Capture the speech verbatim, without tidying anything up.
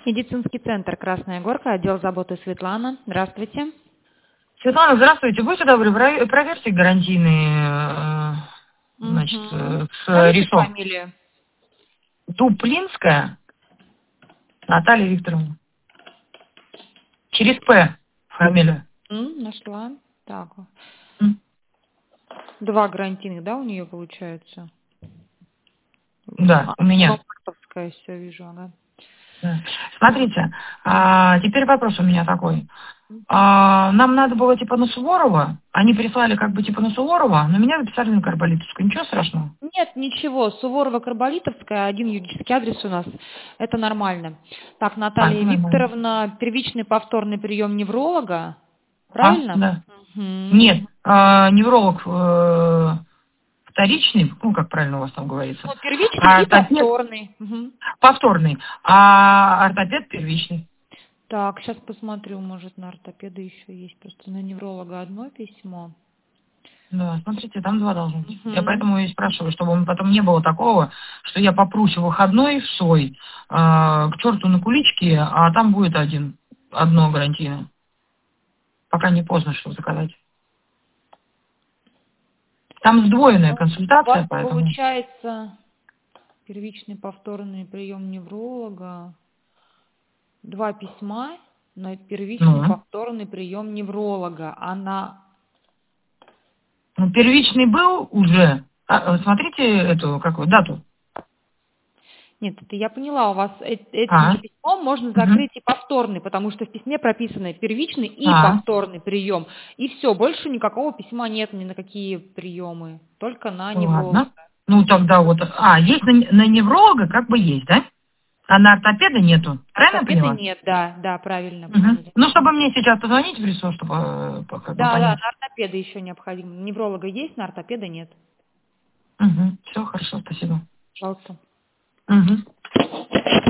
Медицинский центр «Красная Горка», отдел заботы Светлана. Здравствуйте. Светлана, здравствуйте. Будьте добры, про- проверьте гарантийные, э, значит, Угу. э, с Скажите РИСО. фамилию. Дуплинская Наталья Викторовна. Через П фамилия. М, нашла. Так. М, Два гарантийных, да, у нее получается? Да, А, у меня. Ломбардовская, все вижу, ага. Да. Смотрите, а, теперь вопрос у меня такой. А, нам надо было типа на Суворова. Они прислали как бы типа на Суворова, но меня записали на Карболитовскую. Ничего страшного? Нет, ничего. Суворова-Карболитовская, один юридический адрес у нас. Это нормально. Так, А, Наталья это нормально. Викторовна, первичный повторный прием невролога. А, Правильно? да. Мгм. Нет, а, невролог э, вторичный, ну, как правильно у вас там говорится, Ну, первичный а и ортопед повторный. Мгм. повторный, а ортопед первичный. Так, сейчас посмотрю, может, на ортопеда еще есть. Просто на невролога одно письмо. Да, смотрите, там два должно быть. Я Мгм. поэтому и спрашиваю, чтобы потом не было такого, что я попрусь в выходной в свой, э, к черту на кулички, а там будет один, одно гарантийное. Пока не поздно, что заказать. Там сдвоенная Ну, у вас консультация, поэтому... получается первичный повторный прием невролога. Два письма на первичный Ну, повторный прием невролога. А на... ну, первичный был уже. А, э, смотрите эту, какую, дату. Нет, это я поняла, у вас э- этим А, же письмом можно угу. закрыть и повторный, потому что в письме прописаны первичный и А, повторный прием. И все, больше никакого письма нет ни на какие приемы, только на невролога. ладно. Ну, тогда вот... А, есть на, на невролога как бы есть, да? А на ортопеда нету. Правильно я Ортопеда поняла? нет, да, да, правильно Угу. поняли. Ну, чтобы мне сейчас позвонить в РИСО, чтобы э, по- как бы Да, да, понять. на ортопеда еще необходимо. Невролога есть, на ортопеда нет. Угу. Все, хорошо, спасибо. Пожалуйста. Угу.